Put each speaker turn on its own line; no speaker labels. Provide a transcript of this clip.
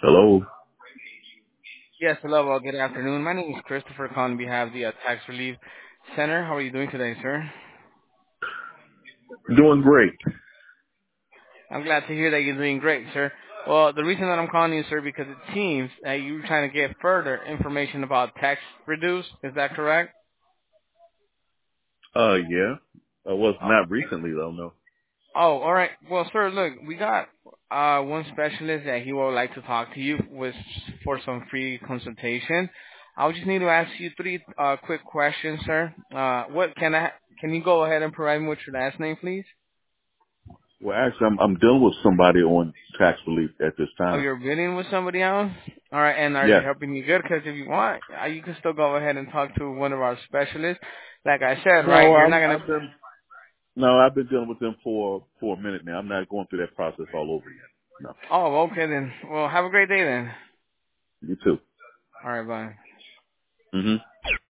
Hello.
Yes, hello. Well, good afternoon. My name is Christopher calling on behalf of the Tax Relief Center. How are you doing today, sir?
Doing great.
I'm glad to hear that you're doing great, sir. Well, the reason that I'm calling you, sir, because it seems that you're trying to get further information about tax reduce. Is that correct?
Yeah. Well,
Oh,
not recently though, no.
all right. Well, sir, look, we got one specialist that he would like to talk to you with for some free consultation. I would just need to ask you three quick questions, sir. Can you go ahead and provide me with your last name, please?
Well, actually, I'm dealing with somebody on tax relief at this
Oh,
time.
you're bidding with somebody else? All right, and are they
Yes.
helping you good? Because if you want, you can still go ahead and talk to one of our specialists. Like I said,
No,
right, you're not going to...
I've been dealing with them for a minute now. I'm not going through that process all over again. No.
Oh, okay then. Well, have a great day then.
You too.
All right, bye.
Mhm.